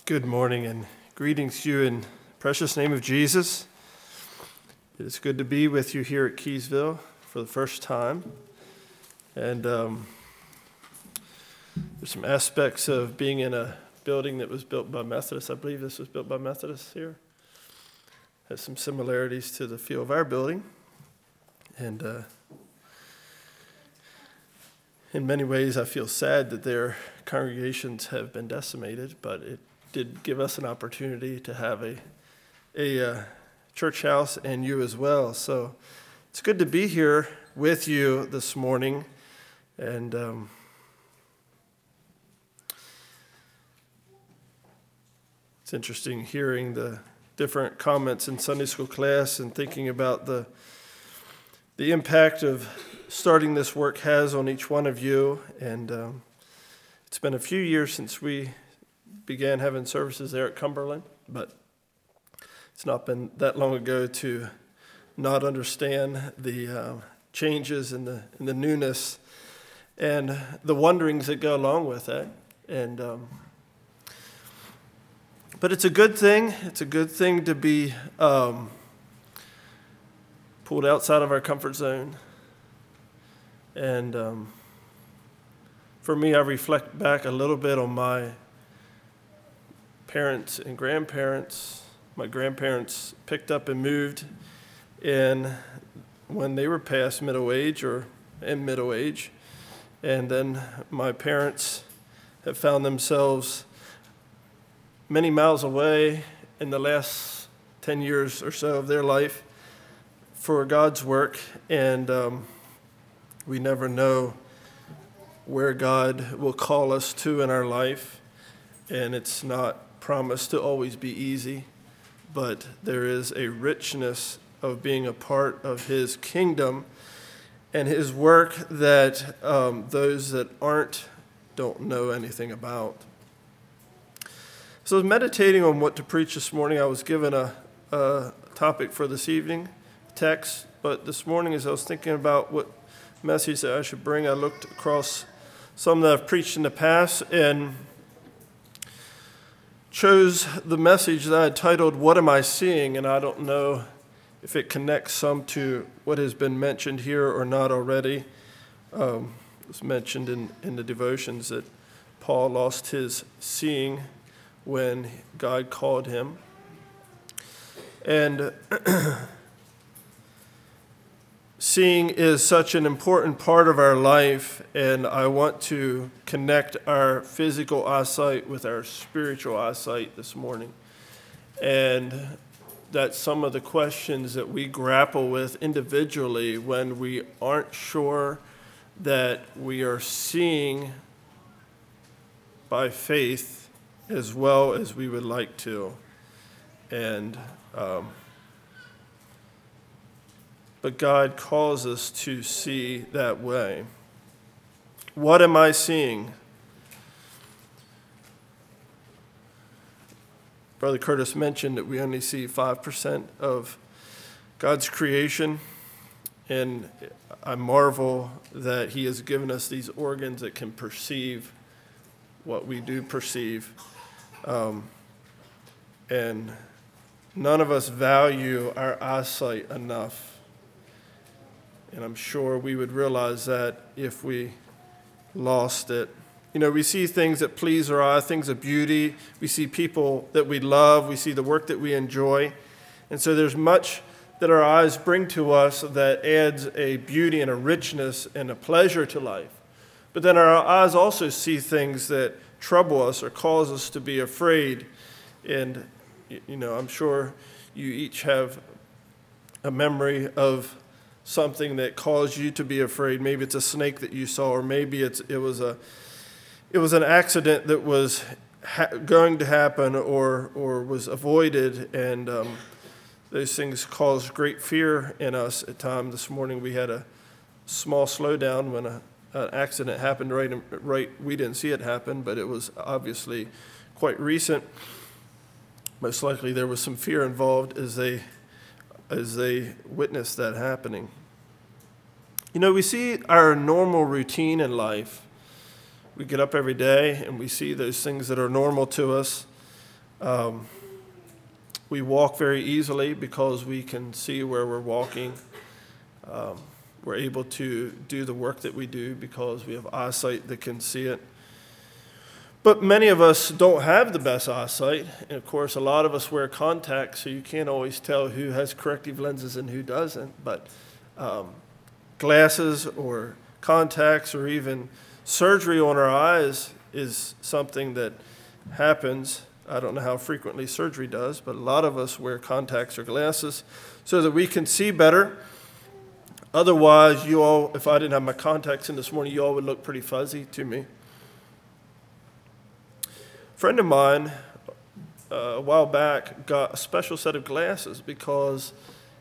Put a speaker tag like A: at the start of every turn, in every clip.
A: Good morning and greetings to you in the precious name of Jesus. It is good to be with you here at Keysville for the first time. And there's some aspects of being in a building that was built by Methodists. I believe this was built by Methodists here. Has some similarities to the feel of our building. And in many ways, I feel sad that their congregations have been decimated, but it did give us an opportunity to have a church house and you as well. So it's good to be here with you this morning. And it's interesting hearing the different comments in Sunday school class and thinking about the impact of starting this work has on each one of you. And it's been a few years since we began having services there at Cumberland, but it's not been that long ago to not understand the changes and the newness and the wonderings that go along with that. And but it's a good thing. It's a good thing to be pulled outside of our comfort zone. And for me, I reflect back a little bit on my parents and grandparents. My grandparents picked up and moved in when they were past middle age or in middle age. And then my parents have found themselves many miles away in the last 10 years or so of their life for God's work. And we never know where God will call us to in our life. And it's not promised to always be easy, but there is a richness of being a part of His kingdom and His work that those that don't know anything about. So I was meditating on what to preach this morning. I was given a topic for this evening, text, but this morning as I was thinking about what message that I should bring, I looked across some that I've preached in the past and chose the message that I titled, What Am I Seeing? And I don't know if it connects some to what has been mentioned here or not already. It was mentioned in the devotions that Paul lost his seeing when God called him. And seeing is such an important part of our life, and I want to connect our physical eyesight with our spiritual eyesight this morning. And that's some of the questions that we grapple with individually when we aren't sure that we are seeing by faith as well as we would like to. And but God calls us to see that way. What am I seeing? Brother Curtis mentioned that we only see 5% of God's creation, and I marvel that He has given us these organs that can perceive what we do perceive. And none of us value our eyesight enough. And I'm sure we would realize that if we lost it. You know, we see things that please our eye, things of beauty. We see people that we love. We see the work that we enjoy. And so there's much that our eyes bring to us that adds a beauty and a richness and a pleasure to life. But then our eyes also see things that trouble us or cause us to be afraid. And, you know, I'm sure you each have a memory of something that caused you to be afraid. Maybe it's a snake that you saw, or maybe it was an accident that was going to happen or was avoided, and those things caused great fear in us at times. This morning we had a small slowdown when an accident happened. Right, we didn't see it happen, but it was obviously quite recent. Most likely there was some fear involved as they witnessed that happening. You know, we see our normal routine in life. We get up every day and we see those things that are normal to us. We walk very easily because we can see where we're walking. We're able to do the work that we do because we have eyesight that can see it. But many of us don't have the best eyesight. And of course, a lot of us wear contacts, so you can't always tell who has corrective lenses and who doesn't. But glasses or contacts or even surgery on our eyes is something that happens. I don't know how frequently surgery does, but a lot of us wear contacts or glasses so that we can see better. Otherwise, you all, if I didn't have my contacts in this morning, you all would look pretty fuzzy to me. A friend of mine a while back got a special set of glasses because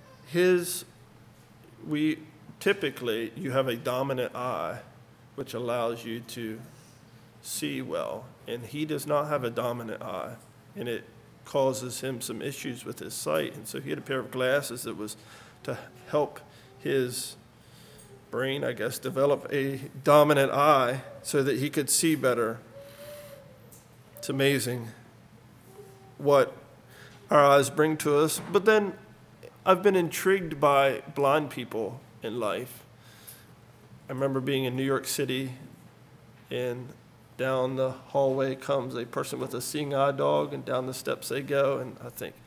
A: typically you have a dominant eye, which allows you to see well, and he does not have a dominant eye, and it causes him some issues with his sight. And so he had a pair of glasses that was to help his brain, I guess, develop a dominant eye so that he could see better. It's amazing what our eyes bring to us. But then I've been intrigued by blind people in life. I remember being in New York City, and down the hallway comes a person with a seeing eye dog, and down the steps they go, and I think,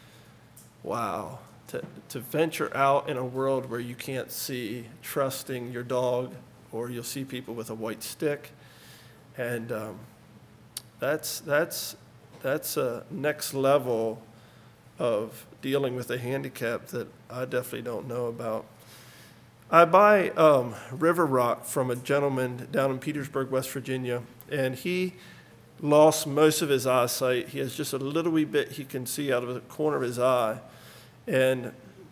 A: wow, to venture out in a world where you can't see, trusting your dog, or you'll see people with a white stick, and that's a next level of dealing with a handicap that I definitely don't know about. I buy river rock from a gentleman down in Petersburg, West Virginia, and he lost most of his eyesight. He has just a little wee bit he can see out of the corner of his eye, and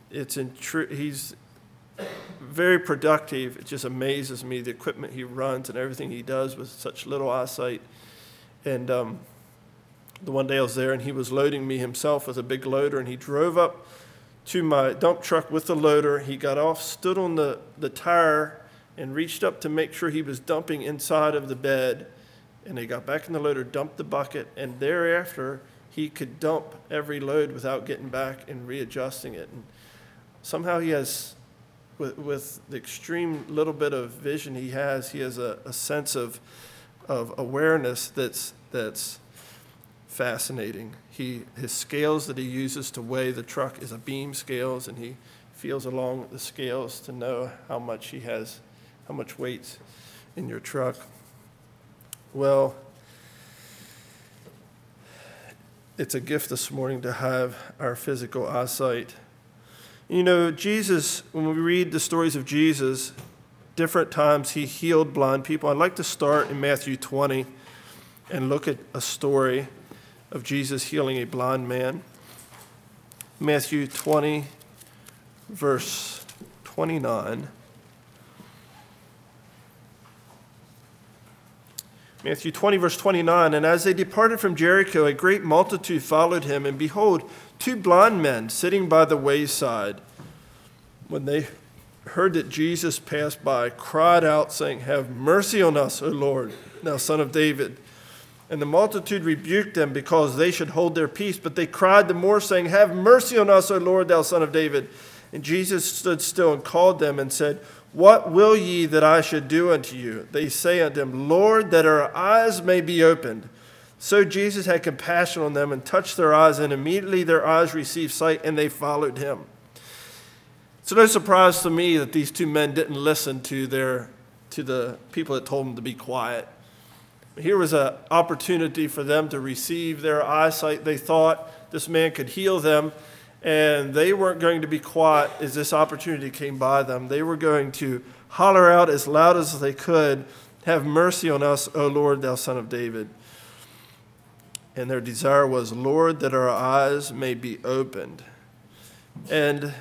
A: he's very productive. It just amazes me, the equipment he runs and everything he does with such little eyesight. And the one day I was there, and he was loading me himself with a big loader, and he drove up to my dump truck with the loader. He got off, stood on the tire, and reached up to make sure he was dumping inside of the bed. And he got back in the loader, dumped the bucket, and thereafter he could dump every load without getting back and readjusting it. And somehow he has, with the extreme little bit of vision he has a sense of awareness that's fascinating. His scales that he uses to weigh the truck is a beam scales, and he feels along the scales to know how much weight's in your truck. Well, it's a gift this morning to have our physical eyesight. You know, Jesus, when we read the stories of Jesus, different times he healed blind people. I'd like to start in Matthew 20 and look at a story of Jesus healing a blind man. Matthew 20, verse 29. Matthew 20, verse 29, and as they departed from Jericho, a great multitude followed him, and behold, two blind men sitting by the wayside. When they heard that Jesus passed by, cried out, saying, "Have mercy on us, O Lord, thou Son of David." And the multitude rebuked them because they should hold their peace, but they cried the more, saying, "Have mercy on us, O Lord, thou Son of David." And Jesus stood still and called them and said, "What will ye that I should do unto you?" They say unto him, "Lord, that our eyes may be opened." So Jesus had compassion on them and touched their eyes, and immediately their eyes received sight, and they followed him. It's no surprise to me that these two men didn't listen to the people that told them to be quiet. Here was an opportunity for them to receive their eyesight. They thought this man could heal them, and they weren't going to be quiet as this opportunity came by them. They were going to holler out as loud as they could, "Have mercy on us, O Lord, thou Son of David." And their desire was, "Lord, that our eyes may be opened." And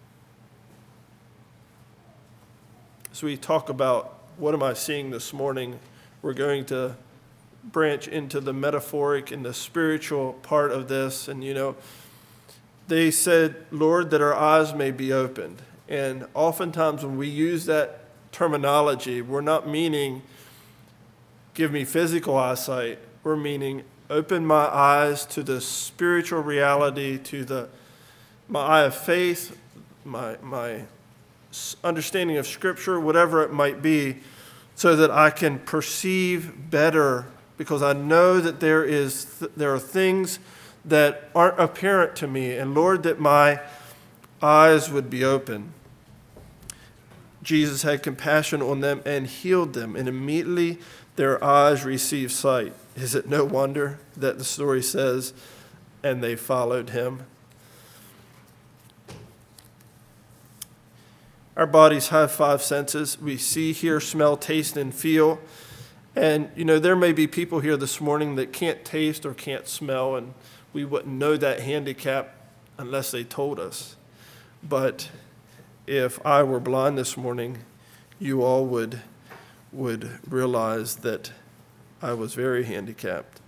A: as we talk about what am I seeing this morning, we're going to branch into the metaphoric and the spiritual part of this. And, they said, "Lord, that our eyes may be opened." And oftentimes when we use that terminology, we're not meaning, give me physical eyesight. We're meaning, Open my eyes to the spiritual reality, to my eye of faith, my understanding of Scripture, whatever it might be, so that I can perceive better, because I know that there are things that aren't apparent to me. And Lord, that my eyes would be open. Jesus had compassion on them and healed them, and immediately their eyes received sight. Is it no wonder that the story says, and they followed him? Our bodies have 5 senses. We see, hear, smell, taste, and feel. And, there may be people here this morning that can't taste or can't smell, and we wouldn't know that handicap unless they told us. But if I were blind this morning, you all would realize that I was very handicapped.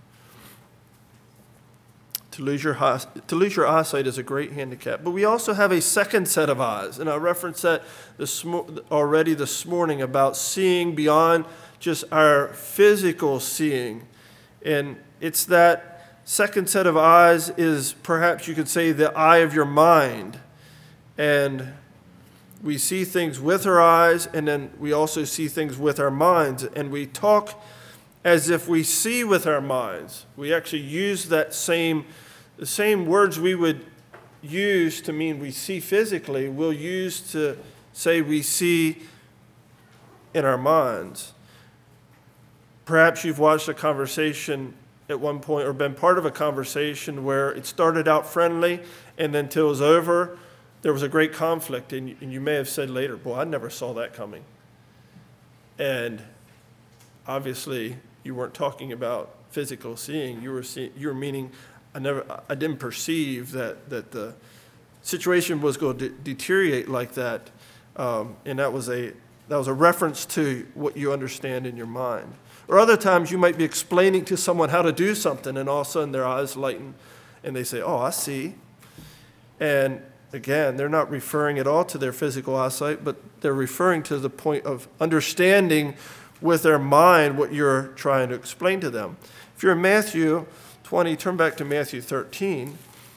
A: To lose your eyesight is a great handicap. But we also have a second set of eyes. And I referenced that already this morning about seeing beyond just our physical seeing. And it's that second set of eyes is, perhaps you could say, the eye of your mind. And we see things with our eyes, and then we also see things with our minds. And we talk as if we see with our minds. We actually use the same words we would use to mean we see physically, we'll use to say we see in our minds. Perhaps you've watched a conversation at one point, or been part of a conversation where it started out friendly, and then till it was over, there was a great conflict, and you may have said later, boy, I never saw that coming. And obviously, you weren't talking about physical seeing. You were meaning, I didn't perceive that the situation was going to deteriorate like that. And that was a reference to what you understand in your mind. Or other times you might be explaining to someone how to do something, and all of a sudden their eyes lighten and they say, oh, I see. And again, they're not referring at all to their physical eyesight, but they're referring to the point of understanding with their mind what you're trying to explain to them. If you're in Matthew 20, turn back to Matthew 13.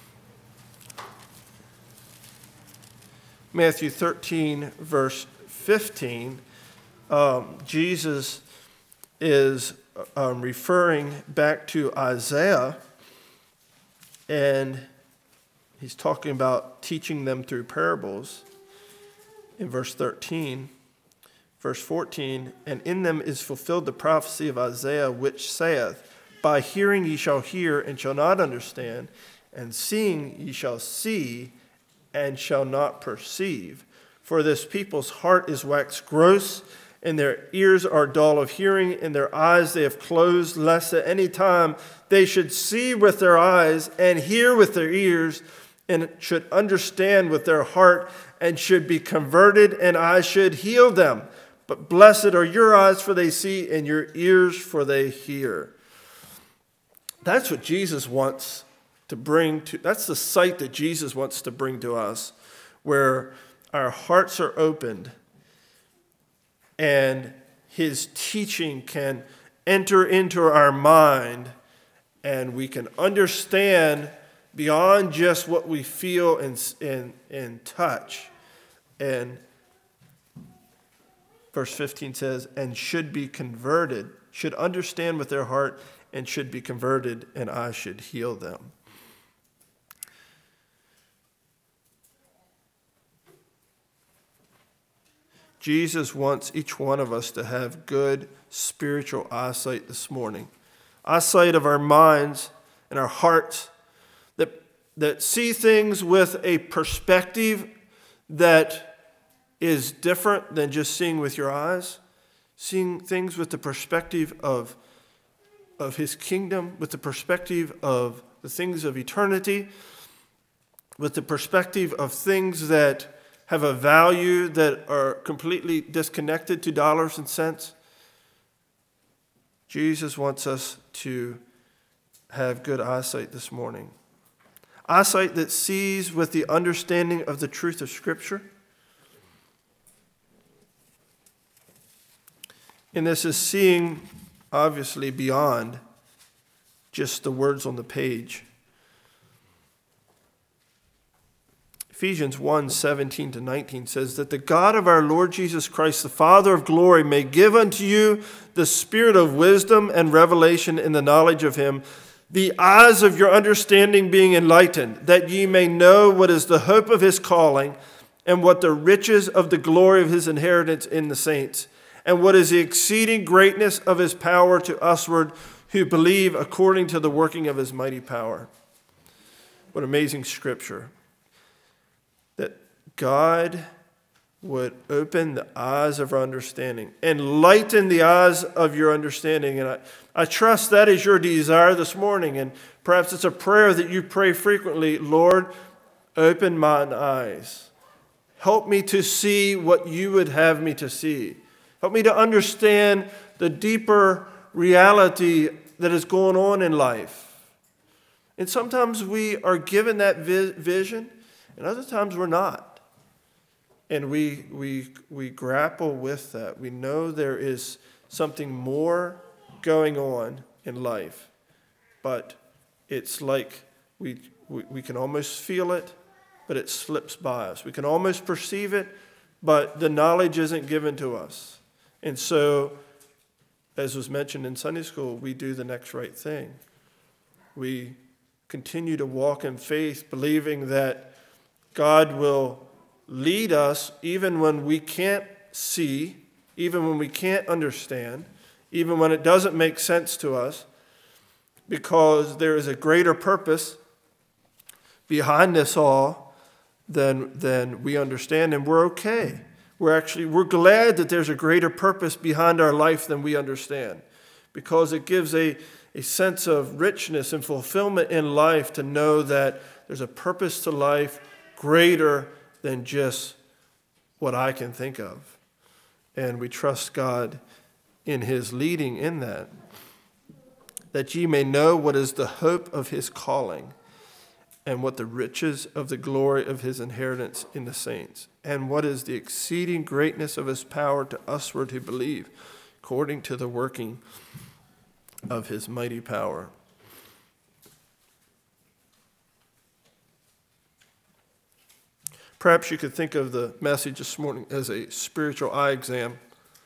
A: Matthew 13, verse 15, Jesus is referring back to Isaiah, and he's talking about teaching them through parables. In verse 13, verse 14, and in them is fulfilled the prophecy of Isaiah, which saith, by hearing ye shall hear and shall not understand, and seeing ye shall see and shall not perceive. For this people's heart is waxed gross, and their ears are dull of hearing, and their eyes they have closed, lest at any time they should see with their eyes and hear with their ears, and should understand with their heart, and should be converted, and I should heal them. But blessed are your eyes, for they see, and your ears, for they hear. That's what Jesus wants to bring to, that's the sight that Jesus wants to bring to us, where our hearts are opened and his teaching can enter into our mind, and we can understand beyond just what we feel and touch. And verse 15 says, and should be converted, should understand with their heart, and should be converted, and I should heal them. Jesus wants each one of us to have good spiritual eyesight this morning. Eyesight of our minds and our hearts that see things with a perspective that is different than just seeing with your eyes. Seeing things with the perspective of his kingdom, with the perspective of the things of eternity, with the perspective of things that have a value that are completely disconnected to dollars and cents. Jesus wants us to have good eyesight this morning. Eyesight that sees with the understanding of the truth of Scripture. And this is seeing, obviously, beyond just the words on the page. Ephesians 1:17-19 says that the God of our Lord Jesus Christ, the Father of glory, may give unto you the spirit of wisdom and revelation in the knowledge of him, the eyes of your understanding being enlightened, that ye may know what is the hope of his calling, and what the riches of the glory of his inheritance in the saints, and what is the exceeding greatness of his power to usward who believe according to the working of his mighty power. What amazing scripture. That God would open the eyes of our understanding, enlighten the eyes of your understanding. And I trust that is your desire this morning. And perhaps it's a prayer that you pray frequently. Lord, open mine eyes. Help me to see what you would have me to see. Help me to understand the deeper reality that is going on in life. And sometimes we are given that vision, and other times we're not. And we grapple with that. We know there is something more going on in life, but it's like we can almost feel it, but it slips by us. We can almost perceive it, but the knowledge isn't given to us. And so, as was mentioned in Sunday school, we do the next right thing. We continue to walk in faith, believing that God will lead us even when we can't see, even when we can't understand, even when it doesn't make sense to us, because there is a greater purpose behind this all than we understand, and we're okay. We're glad that there's a greater purpose behind our life than we understand, because it gives a sense of richness and fulfillment in life to know that there's a purpose to life greater than just what I can think of. And we trust God in his leading in that ye may know what is the hope of his calling, and what the riches of the glory of his inheritance in the saints, and what is the exceeding greatness of his power to usward who believe, according to the working of his mighty power. Perhaps you could think of the message this morning as a spiritual eye exam.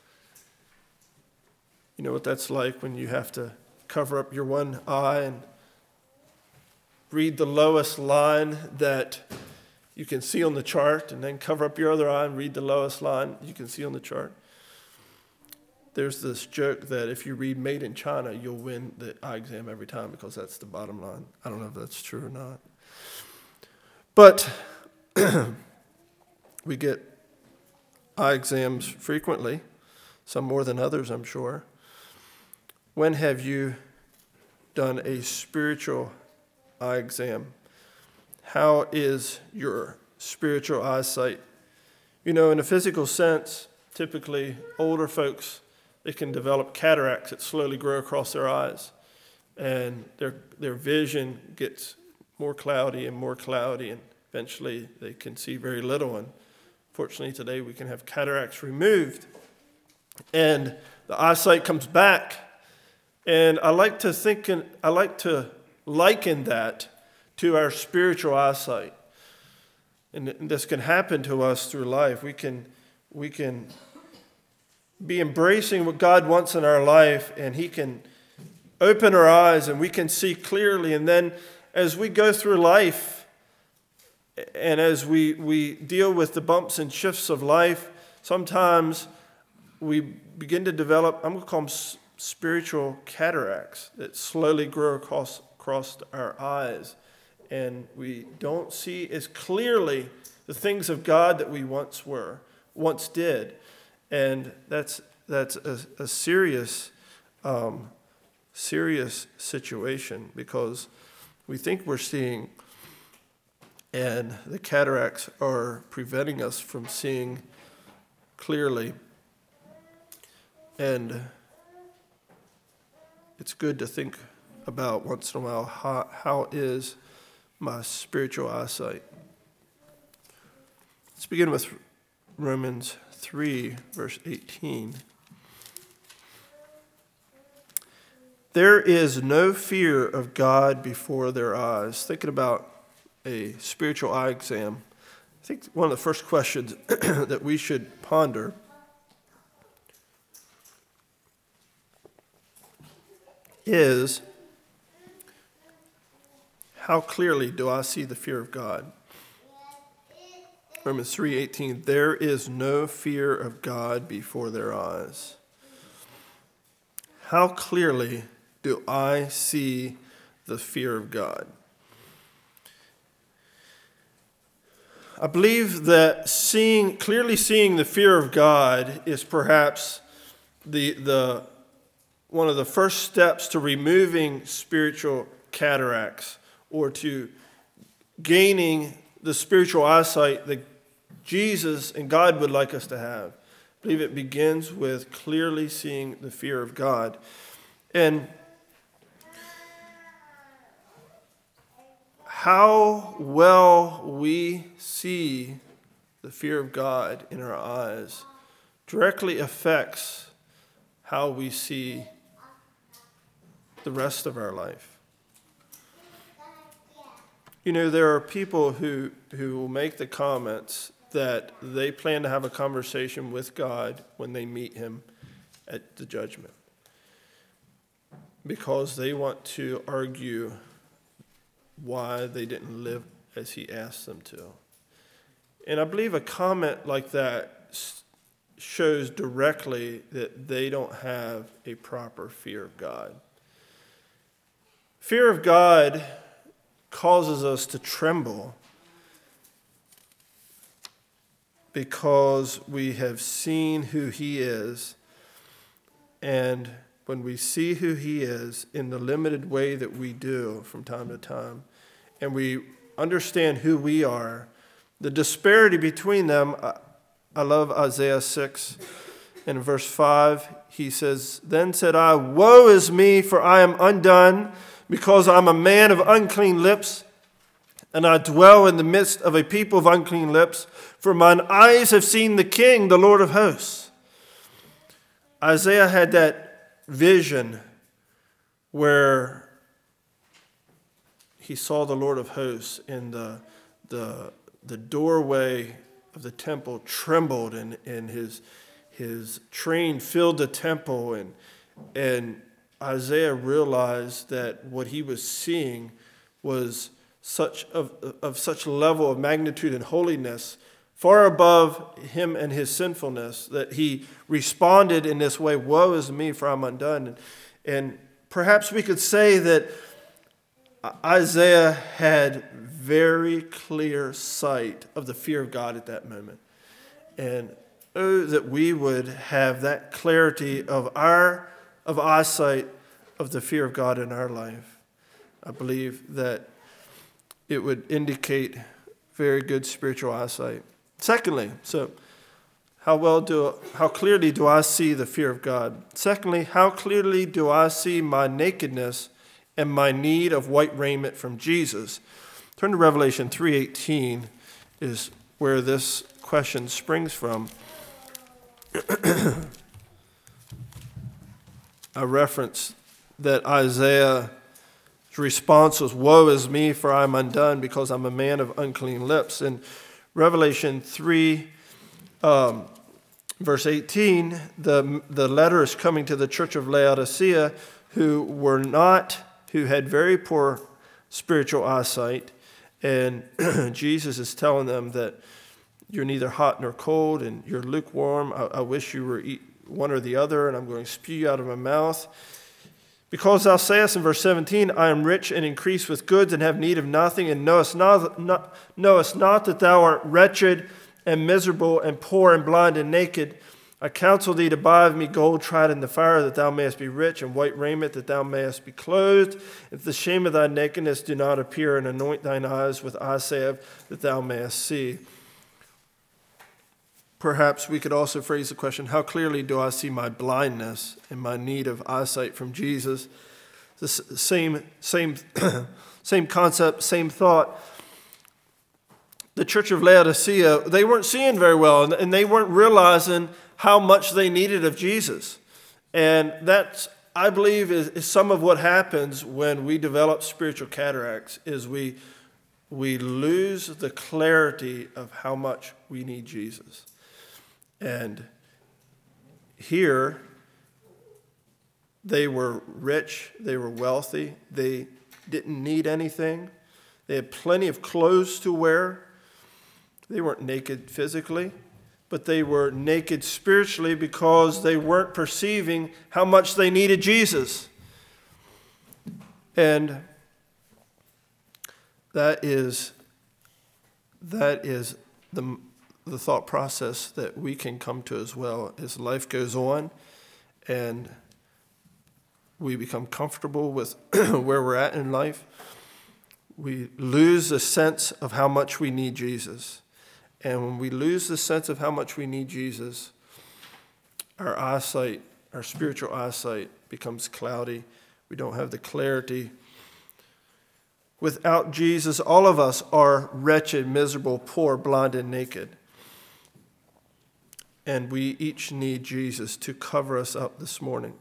A: You know what that's like when you have to cover up your one eye and read the lowest line that you can see on the chart, and then cover up your other eye and read the lowest line you can see on the chart. There's this joke that if you read Made in China, you'll win the eye exam every time because that's the bottom line. I don't know if that's true or not. But we get eye exams frequently, some more than others, I'm sure. When have you done a spiritual eye exam? How is your spiritual eyesight? You know, in a physical sense, typically older folks, they can develop cataracts that slowly grow across their eyes, and their vision gets more cloudy, and eventually they can see very little. And fortunately today we can have cataracts removed, and the eyesight comes back. And I like to liken that to our spiritual eyesight. And this can happen to us through life. We can be embracing what God wants in our life, and he can open our eyes and we can see clearly. And then as we go through life and as we deal with the bumps and shifts of life, sometimes we begin to develop, I'm going to call them spiritual cataracts that slowly grow across our eyes. And we don't see as clearly the things of God that we once did. And that's a serious situation, because we think we're seeing, and the cataracts are preventing us from seeing clearly. And it's good to think about once in a while, how is my spiritual eyesight? Let's begin with Romans 3, verse 18. There is no fear of God before their eyes. Thinking about a spiritual eye exam, I think one of the first questions that we should ponder is, how clearly do I see the fear of God? Romans 3:18, there is no fear of God before their eyes. How clearly do I see the fear of God? I believe that clearly seeing the fear of God is perhaps the one of the first steps to removing spiritual cataracts, or to gaining the spiritual eyesight that Jesus and God would like us to have. I believe it begins with clearly seeing the fear of God. And how well we see the fear of God in our eyes directly affects how we see the rest of our life. You know, there are people who will make the comments that they plan to have a conversation with God when they meet him at the judgment, because they want to argue why they didn't live as he asked them to. And I believe a comment like that shows directly that they don't have a proper fear of God. Fear of God causes us to tremble because we have seen who he is. And when we see who he is in the limited way that we do from time to time, and we understand who we are, the disparity between them, I love Isaiah 6. In verse 5, he says, then said I, woe is me, for I am undone, because I'm a man of unclean lips, and I dwell in the midst of a people of unclean lips, for mine eyes have seen the King, the Lord of hosts. Isaiah had that vision where he saw the Lord of hosts, and the doorway of the temple trembled, and his train filled the temple, and Isaiah realized that what he was seeing was of such level of magnitude and holiness, far above him and his sinfulness, that he responded in this way, woe is me, for I'm undone. And perhaps we could say that Isaiah had very clear sight of the fear of God at that moment. And oh, that we would have that clarity of eyesight of the fear of God in our life. I believe that it would indicate very good spiritual eyesight. Secondly, so how clearly do I see the fear of God? Secondly, how clearly do I see my nakedness and my need of white raiment from Jesus? Turn to Revelation 3:18 is where this question springs from. I referenced that Isaiah's response was, woe is me, for I am undone, because I'm a man of unclean lips. In Revelation 3, verse 18, the letter is coming to the church of Laodicea, who had very poor spiritual eyesight. And Jesus is telling them that you're neither hot nor cold, and you're lukewarm. I wish you were one or the other, and I'm going to spew you out of my mouth. Because thou sayest in verse 17, I am rich and increase with goods and have need of nothing, and knowest not that thou art wretched and miserable and poor and blind and naked. I counsel thee to buy of me gold tried in the fire, that thou mayest be rich, and white raiment, that thou mayest be clothed. If the shame of thy nakedness do not appear, and anoint thine eyes with eye salve, that thou mayest see. Perhaps we could also phrase the question, how clearly do I see my blindness and my need of eyesight from Jesus? The same concept, same thought. The church of Laodicea, they weren't seeing very well, and they weren't realizing how much they needed of Jesus. And that's I believe, is some of what happens when we develop spiritual cataracts, is we lose the clarity of how much we need Jesus. And here, they were rich, they were wealthy, they didn't need anything. They had plenty of clothes to wear. They weren't naked physically, but they were naked spiritually because they weren't perceiving how much they needed Jesus. And that is the thought process that we can come to as well as life goes on and we become comfortable with where we're at in life. We lose a sense of how much we need Jesus. And when we lose the sense of how much we need Jesus, our eyesight, our spiritual eyesight becomes cloudy. We don't have the clarity. Without Jesus, all of us are wretched, miserable, poor, blind, and naked. And we each need Jesus to cover us up this morning.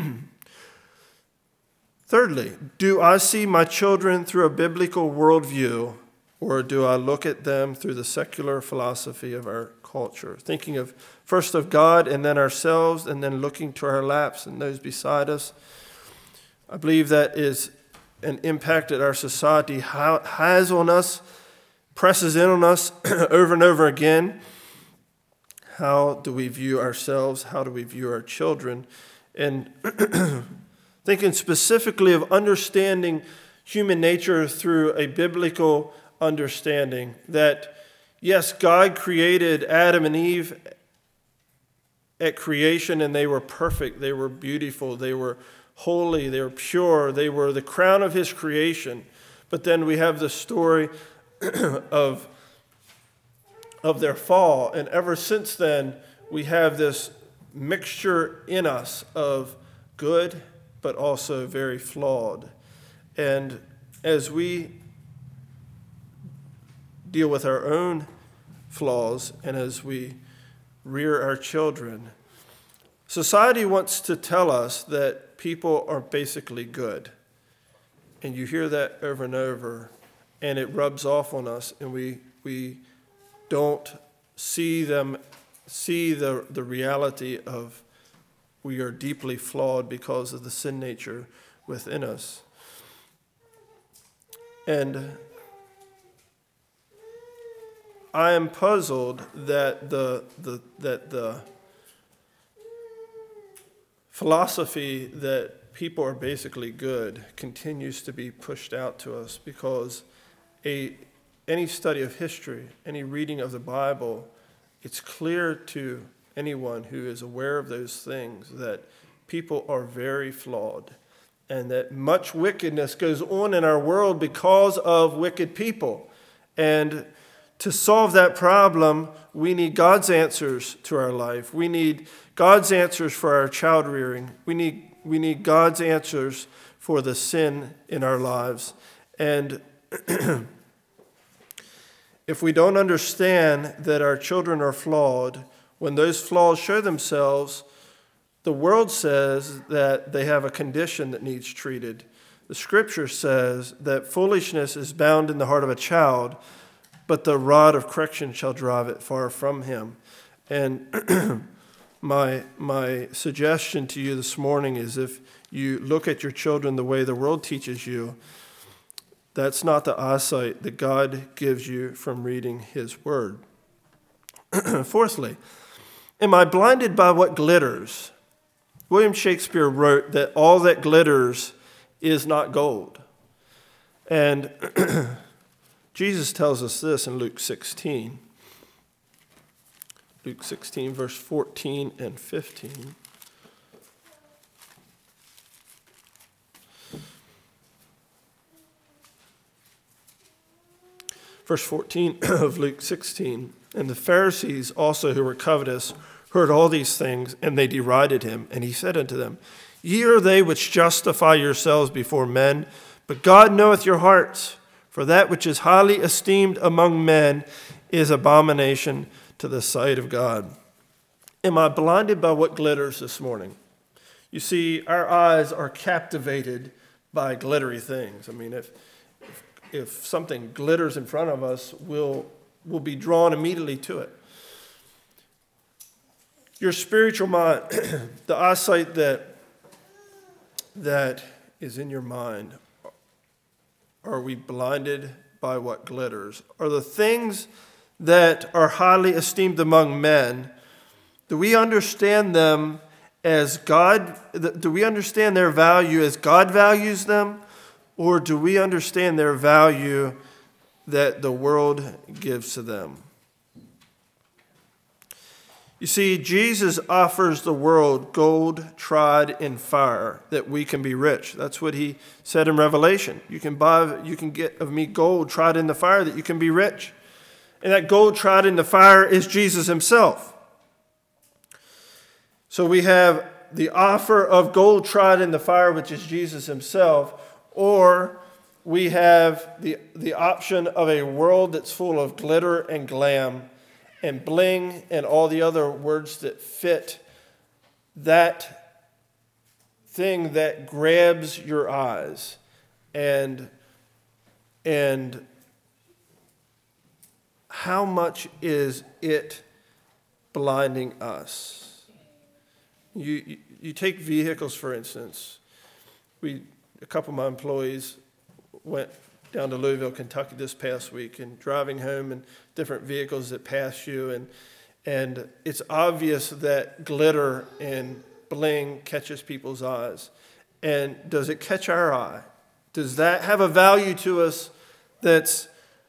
A: Thirdly, do I see my children through a biblical worldview, or do I look at them through the secular philosophy of our culture? Thinking of first of God and then ourselves, and then looking to our laps and those beside us. I believe that is an impact that our society has on us, presses in on us over and over again. How do we view ourselves? How do we view our children? And thinking specifically of understanding human nature through a biblical understanding that, yes, God created Adam and Eve at creation, and they were perfect, they were beautiful, they were holy, they were pure, they were the crown of his creation. But then we have the story of their fall, and ever since then, we have this mixture in us of good but also very flawed. And as we deal with our own flaws and as we rear our children, society wants to tell us that people are basically good. And you hear that over and over, and it rubs off on us, and we don't see the reality of we are deeply flawed because of the sin nature within us. And I am puzzled that the philosophy that people are basically good continues to be pushed out to us, because any study of history, any reading of the Bible, it's clear to anyone who is aware of those things that people are very flawed and that much wickedness goes on in our world because of wicked people. And to solve that problem, we need God's answers to our life. We need God's answers for our child rearing. We need God's answers for the sin in our lives. And if we don't understand that our children are flawed, when those flaws show themselves, the world says that they have a condition that needs treated. The scripture says that foolishness is bound in the heart of a child, but the rod of correction shall drive it far from him. And my suggestion to you this morning is, if you look at your children the way the world teaches you, that's not the eyesight that God gives you from reading his word. Fourthly, am I blinded by what glitters? William Shakespeare wrote that all that glitters is not gold. And Jesus tells us this in Luke 16. Luke 16, verse 14 and 15. Verse 14 of Luke 16. And the Pharisees also, who were covetous, heard all these things, and they derided him. And he said unto them, Ye are they which justify yourselves before men, but God knoweth your hearts. For that which is highly esteemed among men is abomination to the sight of God. Am I blinded by what glitters this morning? You see, our eyes are captivated by glittery things. I mean, if something glitters in front of us, we'll be drawn immediately to it. Your spiritual mind, the eyesight that is in your mind, are we blinded by what glitters? Are the things that are highly esteemed among men, do we understand them as God? Do we understand their value as God values them? Or do we understand their value that the world gives to them? You see, Jesus offers the world gold tried in fire that we can be rich. That's what he said in Revelation. You can get of me gold tried in the fire that you can be rich. And that gold tried in the fire is Jesus himself. So we have the offer of gold tried in the fire, which is Jesus himself, or we have the option of a world that's full of glitter and glam and bling and all the other words that fit that thing that grabs your eyes. And how much is it blinding us? You take vehicles, for instance. A couple of my employees went down to Louisville, Kentucky this past week, and driving home in different vehicles that pass you, and it's obvious that glitter and bling catches people's eyes. And does it catch our eye? Does that have a value to us that's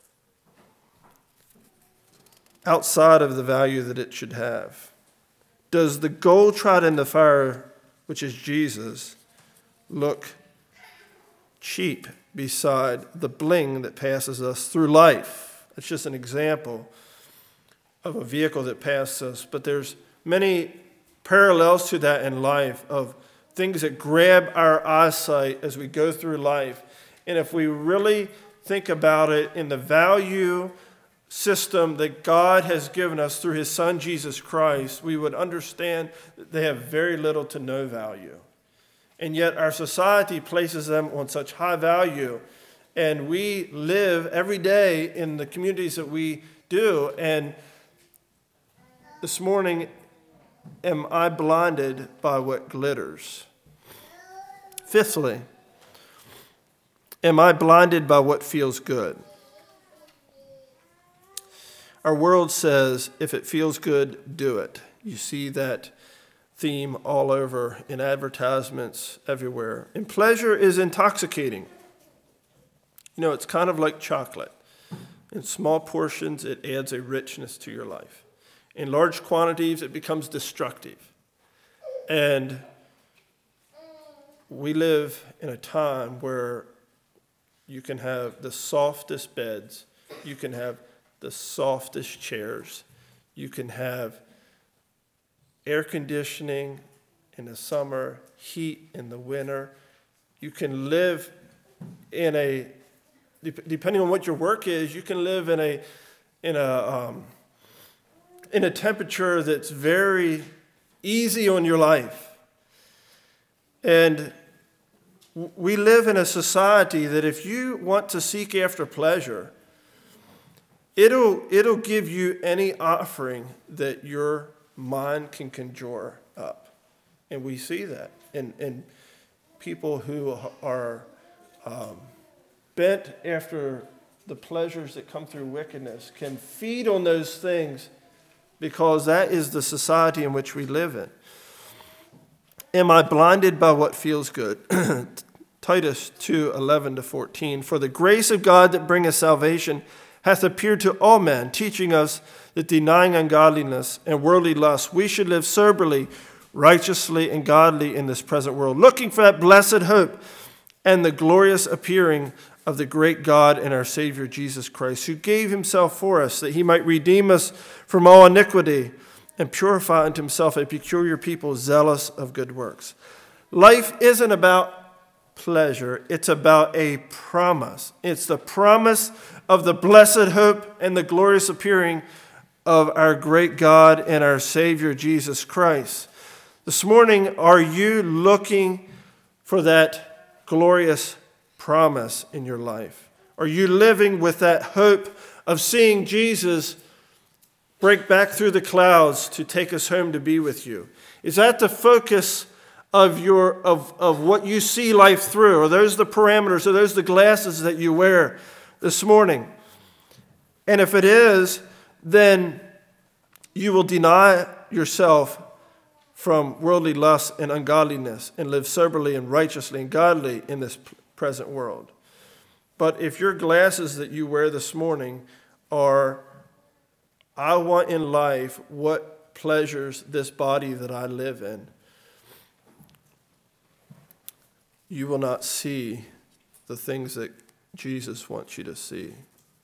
A: outside of the value that it should have? Does the gold tried in the fire, which is Jesus, look cheap beside the bling that passes us through life? It's just an example of a vehicle that passes us, but there's many parallels to that in life of things that grab our eyesight as we go through life. And if we really think about it in the value system that God has given us through his Son, Jesus Christ, we would understand that they have very little to no value. And yet our society places them on such high value. And we live every day in the communities that we do. And this morning, am I blinded by what glitters? Fifthly, am I blinded by what feels good? Our world says, if it feels good, do it. You see that theme all over in advertisements everywhere. And pleasure is intoxicating. You know, it's kind of like chocolate. In small portions, it adds a richness to your life. In large quantities, it becomes destructive. And we live in a time where you can have the softest beds, you can have the softest chairs, you can have air conditioning in the summer, heat in the winter. You can live in a, depending on what your work is, you can live in a temperature that's very easy on your life. And we live in a society that if you want to seek after pleasure, it'll give you any offering that your mind can conjure up. And we see that in people who are bent after the pleasures that come through wickedness can feed on those things because that is the society in which we live in. Am I blinded by what feels good? Titus 2:11-14. For the grace of God that bringeth salvation hath appeared to all men, teaching us that denying ungodliness and worldly lust, we should live soberly, righteously, and godly in this present world, looking for that blessed hope and the glorious appearing of the great God and our Savior Jesus Christ, who gave himself for us, that he might redeem us from all iniquity and purify unto himself a peculiar people zealous of good works. Life isn't about pleasure, it's about a promise. It's the promise of the blessed hope and the glorious appearing of our great God and our Savior Jesus Christ. This morning, are you looking for that glorious promise in your life? Are you living with that hope of seeing Jesus break back through the clouds to take us home to be with you? Is that the focus of what you see life through? Are those the parameters? Are those the glasses that you wear this morning? And if it is, then you will deny yourself from worldly lust and ungodliness and live soberly and righteously and godly in this present world. But if your glasses that you wear this morning are, I want in life what pleasures this body that I live in, you will not see the things that Jesus wants you to see.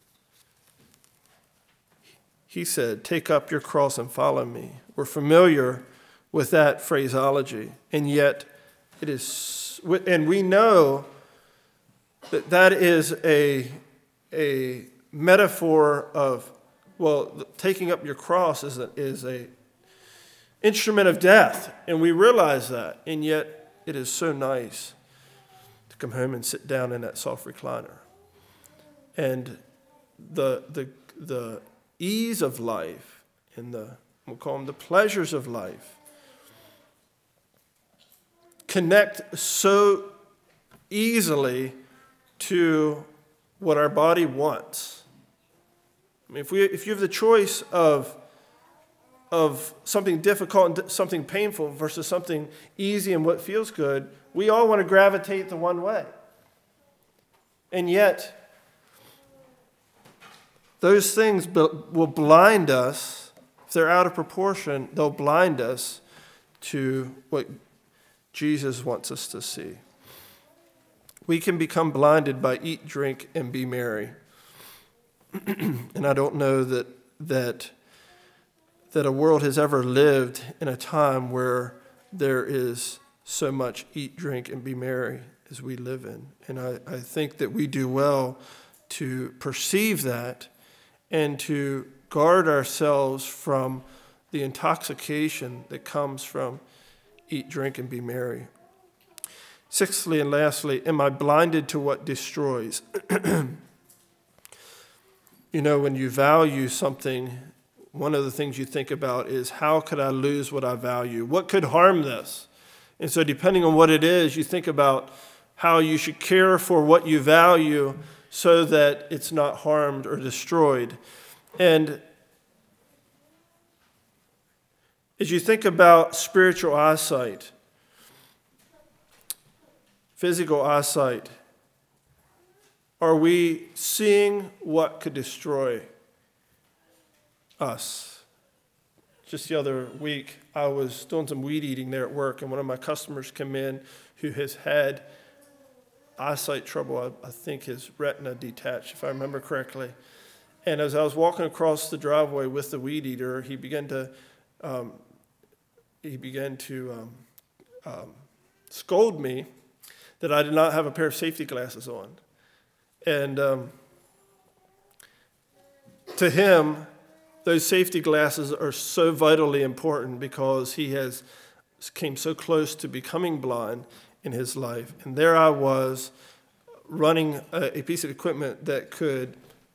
A: He said, take up your cross and follow me. We're familiar with that phraseology, and yet it is, and we know that that is a metaphor of, well, taking up your cross is a instrument of death, and we realize that, and yet it is so nice to come home and sit down in that soft recliner. And the ease of life and we'll call them the pleasures of life connect so easily to what our body wants. I mean, if you have the choice of something difficult and something painful versus something easy and what feels good, we all want to gravitate the one way. And yet, those things will blind us. If they're out of proportion, they'll blind us to what Jesus wants us to see. We can become blinded by eat, drink, and be merry. And I don't know that a world has ever lived in a time where there is so much eat, drink, and be merry as we live in. And I think that we do well to perceive that and to guard ourselves from the intoxication that comes from eat, drink, and be merry. Sixthly and lastly, am I blinded to what destroys? You know, when you value something, one of the things you think about is, how could I lose what I value? What could harm this? And so depending on what it is, you think about how you should care for what you value so that it's not harmed or destroyed. And as you think about spiritual eyesight, physical eyesight, are we seeing what could destroy us? Just the other week, I was doing some weed eating there at work, and one of my customers came in who has had eyesight trouble. I think his retina detached, if I remember correctly. And as I was walking across the driveway with the weed eater, he began to scold me that I did not have a pair of safety glasses on. And to him, those safety glasses are so vitally important because he came so close to becoming blind in his life. And there I was running a piece of equipment that could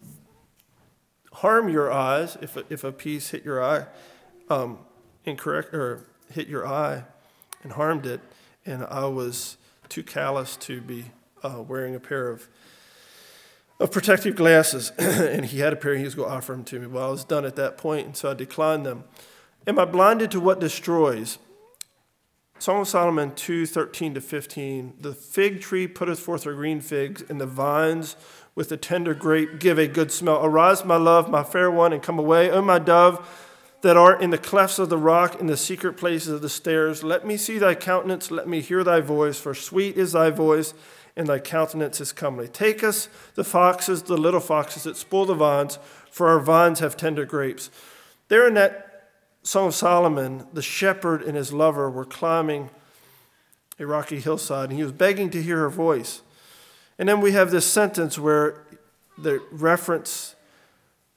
A: harm your eyes if a piece hit your eye incorrect or hit your eye and harmed it. And I was too callous to be wearing a pair of protective glasses. And he had a pair, he was going to offer them to me. Well, I was done at that point, and so I declined them. Am I blinded to what destroys? Song of Solomon 2:13-15. The fig tree putteth forth her green figs, and the vines with the tender grape give a good smell. Arise, my love, my fair one, and come away, O my dove, that art in the clefts of the rock, in the secret places of the stairs. Let me see thy countenance, let me hear thy voice, for sweet is thy voice, and thy countenance is comely. Take us, the foxes, the little foxes that spoil the vines, for our vines have tender grapes. There in that Song of Solomon, the shepherd and his lover were climbing a rocky hillside, and he was begging to hear her voice. And then we have this sentence where they reference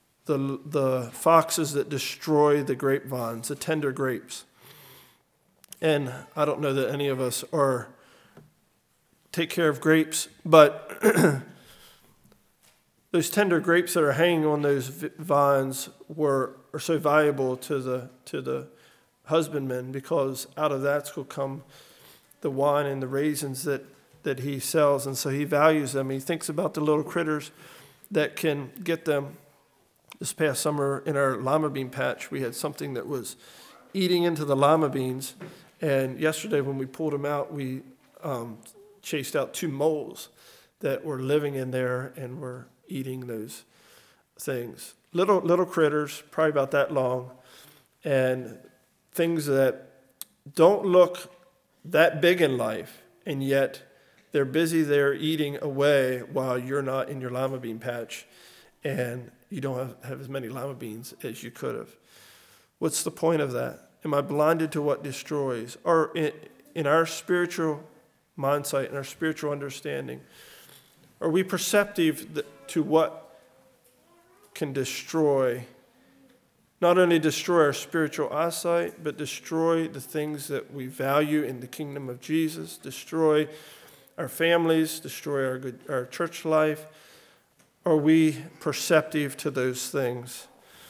A: the foxes that destroy the grapevines, the tender grapes. And I don't know that any of us take care of grapes, but those tender grapes that are hanging on those vines are so valuable to the husbandman, because out of that will come the wine and the raisins that he sells. And so he values them. He thinks about the little critters that can get them. This past summer in our lima bean patch, we had something that was eating into the lima beans. And yesterday when we pulled them out, we chased out 2 moles that were living in there and were eating those things. Little critters, probably about that long, and things that don't look that big in life, and yet they're busy there eating away while you're not in your lima bean patch, and you don't have as many lima beans as you could have. What's the point of that? Am I blinded to what destroys? Or in our spiritual mindset, in our spiritual understanding, are we perceptive to what can destroy, not only destroy our spiritual eyesight, but destroy the things that we value in the kingdom of Jesus, destroy our families, destroy our church life? Are we perceptive to those things?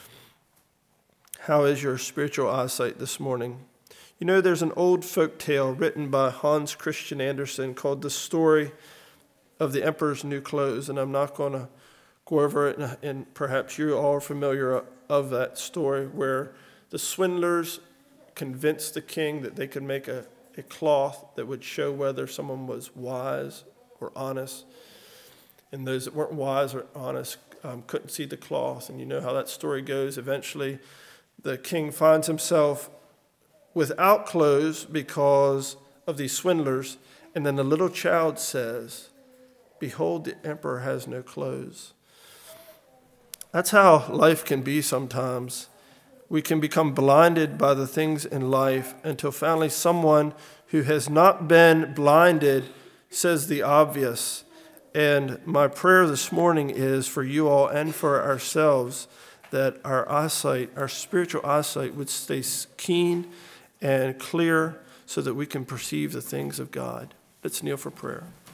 A: How is your spiritual eyesight this morning? You know, there's an old folk tale written by Hans Christian Andersen called The Story of the Emperor's New Clothes, and I'm not going to go over it, and perhaps you all are familiar of that story, where the swindlers convinced the king that they could make a cloth that would show whether someone was wise or honest, and those that weren't wise or honest couldn't see the cloth. And you know how that story goes. Eventually, the king finds himself without clothes because of these swindlers, and then the little child says, "Behold, the emperor has no clothes." That's how life can be sometimes. We can become blinded by the things in life until finally someone who has not been blinded says the obvious. And my prayer this morning is for you all and for ourselves that our eyesight, our spiritual eyesight, would stay keen and clear so that we can perceive the things of God. Let's kneel for prayer.